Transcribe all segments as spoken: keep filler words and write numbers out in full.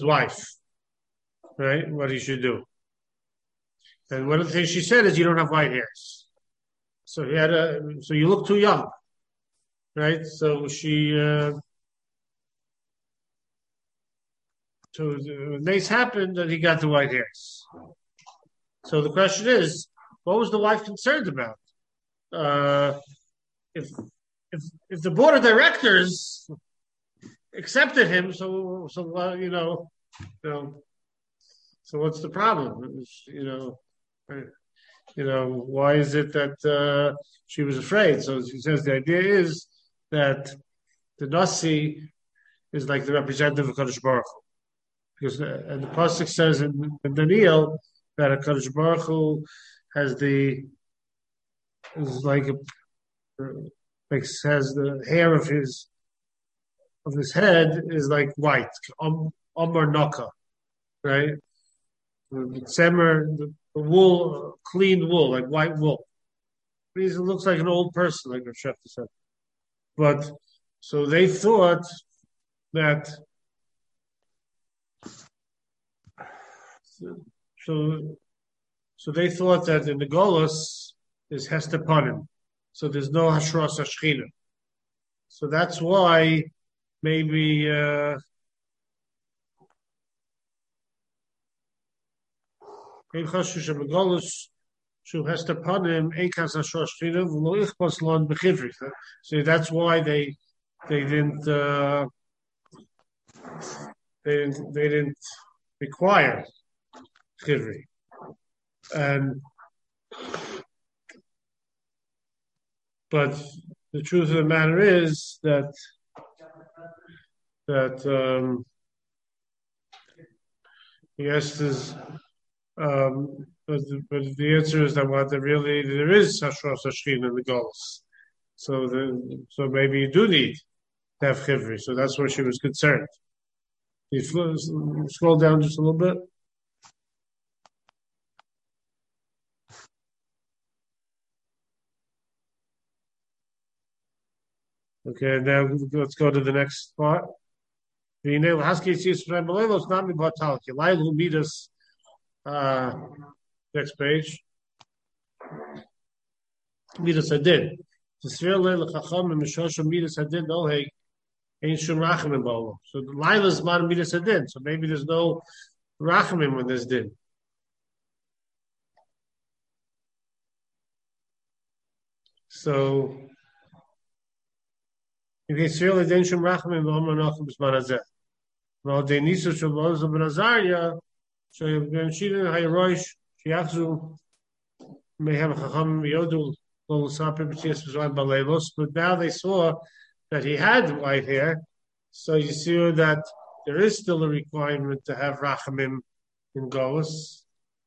wife, right? What he should do. And one of the things she said is, you don't have white hairs. So he had a, so you look too young, right? So she, uh, so the mace happened that he got the white hairs. So the question is, what was the wife concerned about? Uh, if if if the board of directors accepted him, so so uh, you know, you know, so what's the problem? You know, you know, why is it that uh, she was afraid? So she says the idea is that the Nasi is like the representative of Kadosh Baruch Hu, because the, and the pasuk says in, in Daniel that a Kadosh Baruch Hu has the is like a like has the hair of his of his head is like white, um, Omar Naka, right? The semer, the, the wool, clean wool, like white wool. It looks like an old person, like Rav Shefta said. But so they thought that so so they thought that in the Golos is Hester Panim. So there's no Hashras Hashchina. So that's why maybe uh, maybe Chashush Megolus Shu Hester Panim Eikas Hashras Hashchina V'lo Ichbas Lon Bechivri. So that's why they they didn't uh, they didn't they didn't require Chivri. And but the truth of the matter is that that um, yes, there's, um, but, but the answer is that what there really there is Hashras Hashchina in the goals. So the so maybe you do need to have chivri. So that's where she was concerned. You scroll down just a little bit. Okay, now let's go to the next part. Uh, next page. Midas Hadin. So the Laila's man Midas Hadin. So maybe there's no Rachamim when there's din. So if it's really then Shum Rachamim V'Omer Nachum B'Zman Hazeh. Well, they need to show Loz of Nazaria. So when she didn't hire Rosh, she actually may have a Chacham Yodul Lol Sapir B'Tzias B'Zman Balelos. But now they saw that he had white hair, so you see that there is still a requirement to have Rachamim in Golos.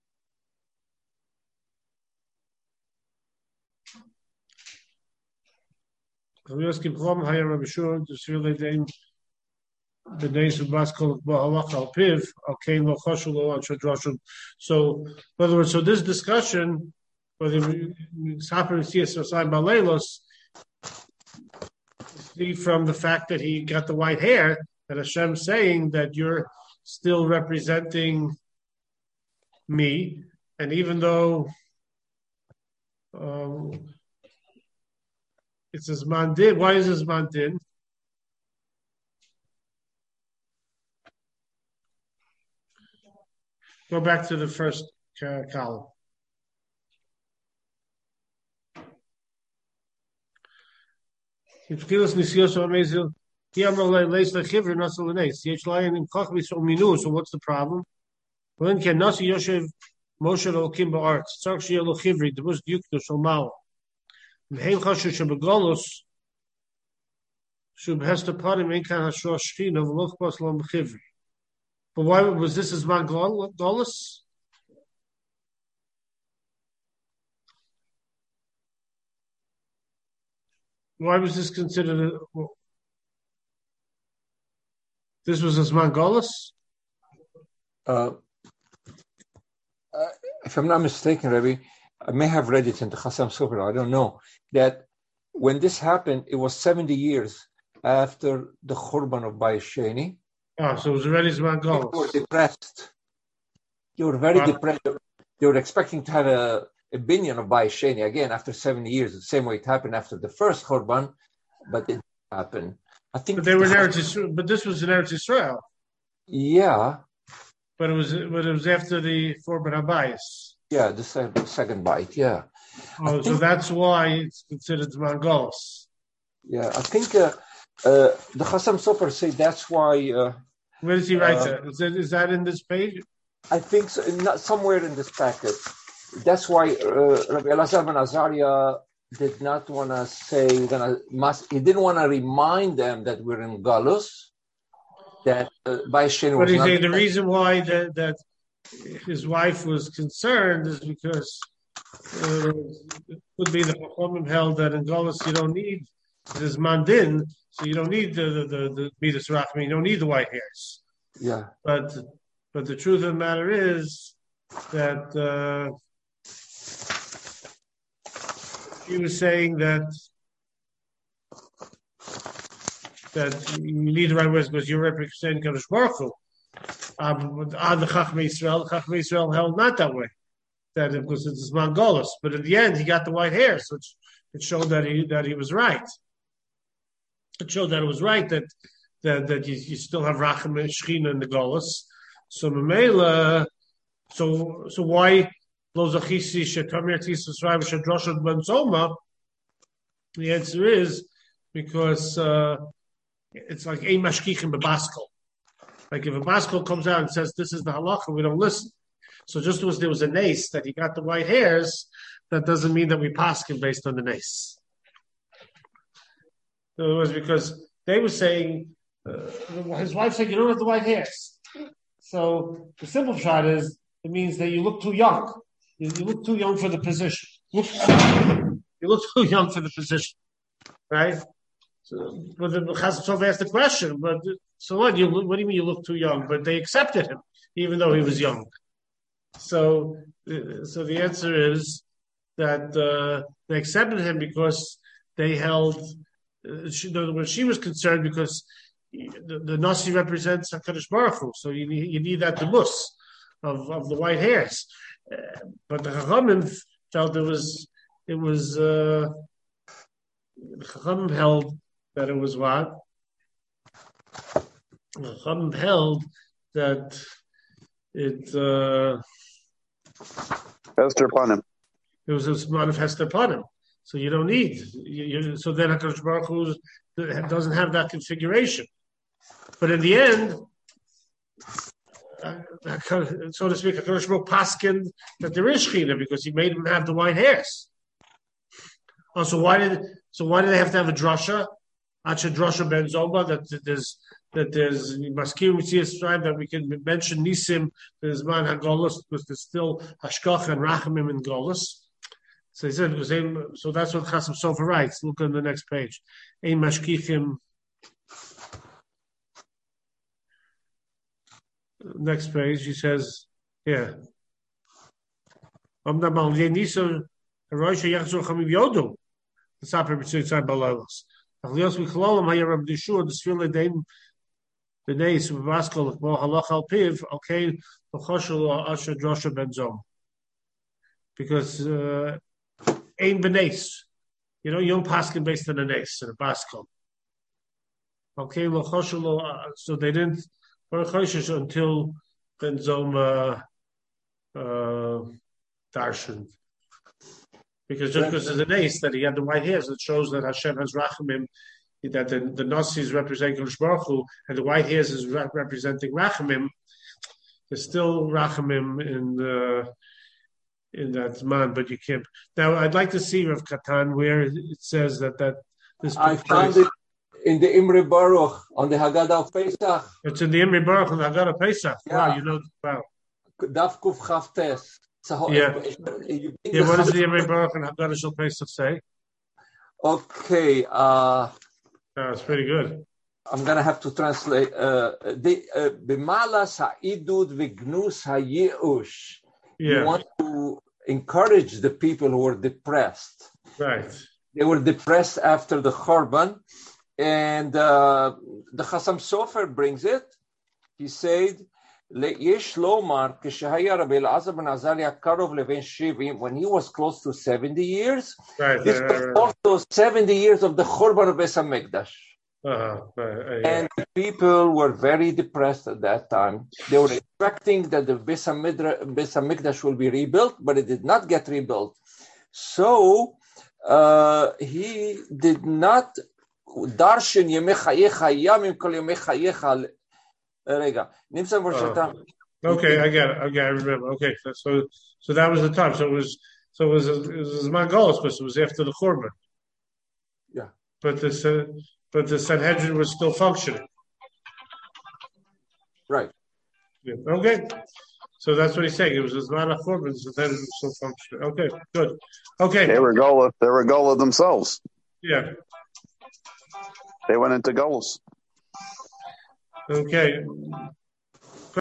So in other words, so this discussion, whether Sapir and Tzias or Saim Balelos, see from the fact that he got the white hair, that Hashem's saying that you're still representing me, and even though um, it says Mandin, why is this Mandin? Go back to the first uh, column. So what's the problem? When can Nasi Yoshev Moshe Elokim Ba'aretz Tzarek Sheyeh Lo Chivri D'mus Diyukto Shel Ma'ala V'heim Chashu Shebegolos Shu B'Hester Panim Ein Kan Hashras Shechina V'lo Chbas Lo B'Chivri. But why was this as man Golos? Why was this considered? A, well, this was as man Golos? Uh, uh, if I'm not mistaken, Rabbi, I may have read it in the Chassam Sofer, I don't know, that when this happened, it was seventy years after the Churban of Bayis Sheni, Oh, so it was already Zman Golus. They were depressed. They were very Wow. depressed. They were expecting to have a, a binyan of Bayis Sheni again after seventy years, the same way it happened after the first Churban, but it didn't happen. I think But they were in the- Eretz Yisrael, but this was in Eretz Yisrael. Yeah, But it was but it was after the Korban Habayis. yeah, the second, second bite, yeah. Oh, so think- that's why it's considered Zman Golus. Yeah, I think uh, uh, the Chassam Sofer say that's why, uh, Where does he write Uh, that? Is that is that in this page? I think so, not somewhere in this packet. That's why uh, Rabbi Elazar ben Azariah did not want to say, we're gonna, must, he didn't want to remind them that we're in Galus, that uh, Bayis Sheni But was he's not... saying the reason why that, that his wife was concerned is because uh, it could be the Chachamim held that in Golus you don't need this mandin, so you don't need the the the, the Midas Rachmi, you don't need the white hairs. Yeah, But but the truth of the matter is that uh, he was saying that that you need the right words because you're representing Kadosh Baruch Hu. Um, on the Chachmei Yisrael, Chachmei Yisrael held not that way. That it was it's Zman Golus, but at the end he got the white hairs, which it showed that he that he was right. It showed that it was right that that that you, you still have Racham and Shechina in the Golus. So Mamela, so so why Lo Zachisi Shekamir Tisas Rav Shadroshad Ben Zoma? The answer is because uh, it's like a mashkichim bebaskel. Like if a baskel comes out and says this is the halacha, we don't listen. So just as there was a nace that he got the white hairs, that doesn't mean that we paskin based on the nace. In other words, because they were saying, uh, his wife said, you don't have the white hairs. So the simple shot is, it means that you look too young. You, you look too young for the position. You look too young for the position. Right? So, but the Chazal Sofer asked the question, but so what? You, what do you mean you look too young? But they accepted him, even though he was young. So, so the answer is that uh, they accepted him because they held. Uh, she, when she was concerned, because the, the Nasi represents Hakadosh Baruch Hu, so you need, you need that demus of, of the white hairs. Uh, but the Chachamim felt it was it was uh, the Chachamim held that it was what the Chachamim held that it. Uh, Hester upon him. It was a manifest upon him. So you don't need. You, you, so then HaKadosh Baruch Hu doesn't have that configuration. But in the end, uh, so to speak, HaKadosh Baruch Hu paskined that there is Shechina because he made him have the white hairs. Oh, so why did so why did they have to have a drasha? Acha drasha ben Zoba that, that there's that there's Maskir Mitzias tribe that we can mention Nisim, there's Man HaGolus, because there's still Hashkach and Rachamim in Golus. So he said, it was ein, so that's what Chassam Sofer writes. Look on the next page. Ein Mashkichim. Next page, he says, yeah. Amnam al Nissim, Rosh Yachzor Chamim Yodu. The Saper B'tzitzayin Balalos. Achlios Michlolam Hayarab Dishur, the Sfila Dein. The nace of Baskal Mo Halach Al Piv, okay, Choshel Asher Drosha Ben Zom. Because uh ain't benace. You know, you don't paskin based on a nace and a Baskal. Okay, Choshel, so they didn't until Ben Zom uh, uh Darshan. Because just because there's a nace that he had the white hairs, it shows that Hashem has Rachamim. That the, the Nazis represent Kadosh Baruch Hu, and the white hairs is re- representing Rachamim. There's still Rachamim in the in that man, but you can't. Now, I'd like to see Rav Katan where it says that that this. I found place. It in the Imre Baruch on the Haggadah of Pesach. It's in the Imre Baruch on the Haggadah of Pesach. Yeah. Wow, you know, wow. Daf Kuf Chavtes. Yeah. Yeah. What does the Imre Baruch and Haggadah of Pesach say? Okay. Uh, Oh, it's pretty good. I'm going to have to translate. B'mala sa'idud v'gnus ha'yeush. You want to encourage the people who were depressed. Right. They were depressed after the Chorban. And uh, the Chassam Sofer brings it he said, יש לומר, כשהיה רבי אלעזר בן עזריה קרוב לבן שבעים, when he was close to seventy years, Right. this right, was right, right. also seventy years of the Churban of Beis HaMikdash. Uh-huh. Right, uh, yeah. And people were very depressed at that time. They were expecting that the Beis HaMidra- Beis HaMikdash will be rebuilt, but it did not get rebuilt. So uh, he did not darshan ימי חייך ימים כל ימי חייך. רגע, נמצא ברשתה. Okay, I get it. Okay, I remember. Okay, so so, so that was the time. So it was so it was it was Mongols because it was after the Churban. Yeah. But the uh, but the Sanhedrin was still functioning. Right. Yeah. Okay. So that's what he's saying. It was a Zman HaChurban, the Sanhedrin was still functioning. Okay, good. Okay. They were Gola. They were Gola themselves. Yeah. They went into Golas. Okay.